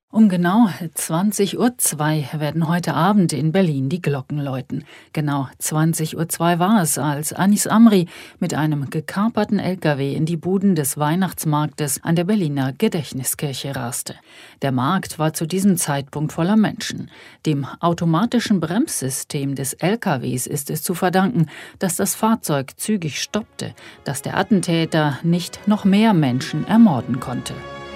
Um genau 20:02 Uhr werden heute Abend in Berlin die Glocken läuten. Genau 20:02 Uhr war es, als Anis Amri mit einem gekaperten LKW in die Buden des Weihnachtsmarktes an der Berliner Gedächtniskirche raste. Der Markt war zu diesem Zeitpunkt voller Menschen. Dem automatischen Bremssystem des LKWs ist es zu verdanken, dass das Fahrzeug zügig stoppte, dass der Attentäter nicht noch mehr Menschen ermorden konnte.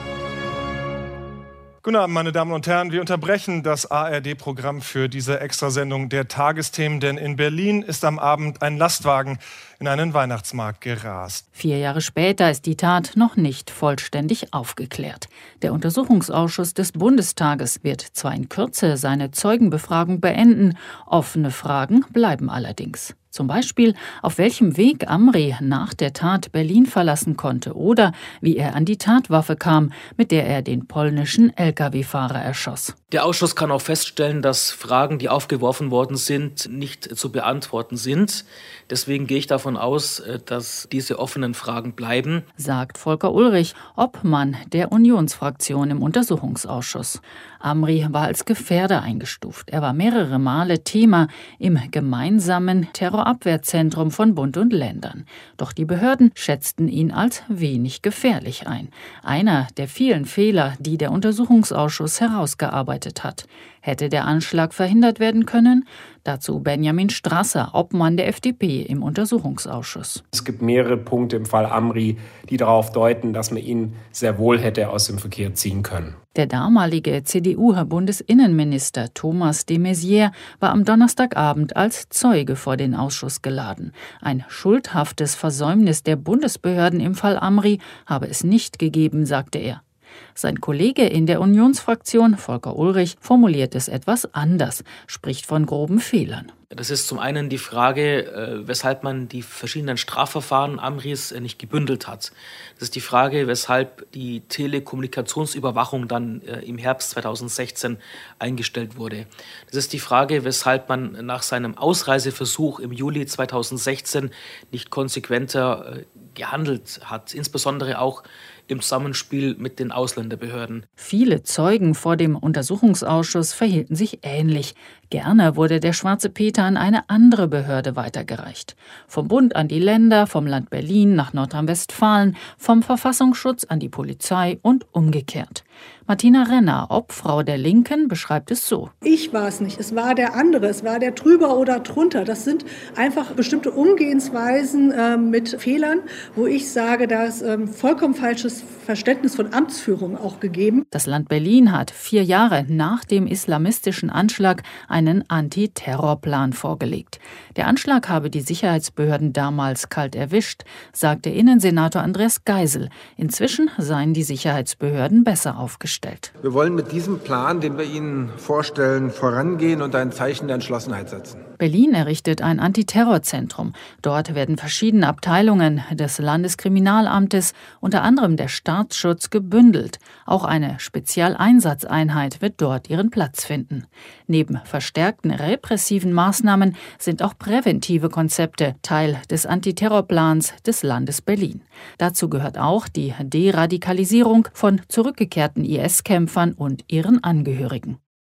Guten Abend, meine Damen und Herren. Wir unterbrechen das ARD-Programm für diese Extrasendung der Tagesthemen, denn in Berlin ist am Abend ein Lastwagen in einen Weihnachtsmarkt gerast. 4 Jahre später ist die Tat noch nicht vollständig aufgeklärt. Der Untersuchungsausschuss des Bundestages wird zwar in Kürze seine Zeugenbefragung beenden, offene Fragen bleiben allerdings. Zum Beispiel, auf welchem Weg Amri nach der Tat Berlin verlassen konnte oder wie er an die Tatwaffe kam, mit der er den polnischen Lkw-Fahrer erschoss. Der Ausschuss kann auch feststellen, dass Fragen, die aufgeworfen worden sind, nicht zu beantworten sind. Deswegen gehe ich davon aus, dass diese offenen Fragen bleiben, sagt Volker Ullrich, Obmann der Unionsfraktion im Untersuchungsausschuss. Amri war als Gefährder eingestuft. Er war mehrere Male Thema im gemeinsamen Terrorabwehrzentrum von Bund und Ländern. Doch die Behörden schätzten ihn als wenig gefährlich ein. Einer der vielen Fehler, die der Untersuchungsausschuss herausgearbeitet hat. Hätte der Anschlag verhindert werden können? Dazu Benjamin Strasser, Obmann der FDP im Untersuchungsausschuss. Es gibt mehrere Punkte im Fall Amri, die darauf deuten, dass man ihn sehr wohl hätte aus dem Verkehr ziehen können. Der damalige CDU-Bundesinnenminister Thomas de Maizière war am Donnerstagabend als Zeuge vor den Ausschuss geladen. Ein schuldhaftes Versäumnis der Bundesbehörden im Fall Amri habe es nicht gegeben, sagte er. Sein Kollege in der Unionsfraktion, Volker Ullrich, formuliert es etwas anders, spricht von groben Fehlern. Das ist zum einen die Frage, weshalb man die verschiedenen Strafverfahren Amris nicht gebündelt hat. Das ist die Frage, weshalb die Telekommunikationsüberwachung dann im Herbst 2016 eingestellt wurde. Das ist die Frage, weshalb man nach seinem Ausreiseversuch im Juli 2016 nicht konsequenter gehandelt hat, insbesondere auch im Zusammenspiel mit den Ausländerbehörden. Viele Zeugen vor dem Untersuchungsausschuss verhielten sich ähnlich. Gerne wurde der Schwarze Peter an eine andere Behörde weitergereicht. Vom Bund an die Länder, vom Land Berlin nach Nordrhein-Westfalen, vom Verfassungsschutz an die Polizei und umgekehrt. Martina Renner, Obfrau der Linken, beschreibt es so. Ich war es nicht, es war der andere, es war der drüber oder drunter. Das sind einfach bestimmte Umgehensweisen mit Fehlern, wo ich sage, da ist vollkommen falsches Verständnis von Amtsführung auch gegeben. Das Land Berlin hat 4 Jahre nach dem islamistischen Anschlag einen Antiterrorplan vorgelegt. Der Anschlag habe die Sicherheitsbehörden damals kalt erwischt, sagte Innensenator Andreas Geisel. Inzwischen seien die Sicherheitsbehörden besser aufgestellt. Wir wollen mit diesem Plan, den wir Ihnen vorstellen, vorangehen und ein Zeichen der Entschlossenheit setzen. Berlin errichtet ein Antiterrorzentrum. Dort werden verschiedene Abteilungen des Landeskriminalamtes, unter anderem der Staatsschutz, gebündelt. Auch eine Spezialeinsatzeinheit wird dort ihren Platz finden. Neben verstärkten repressiven Maßnahmen sind auch präventive Konzepte Teil des Antiterrorplans des Landes Berlin. Dazu gehört auch die Deradikalisierung von zurückgekehrten IS-Kämpfern und ihren Angehörigen.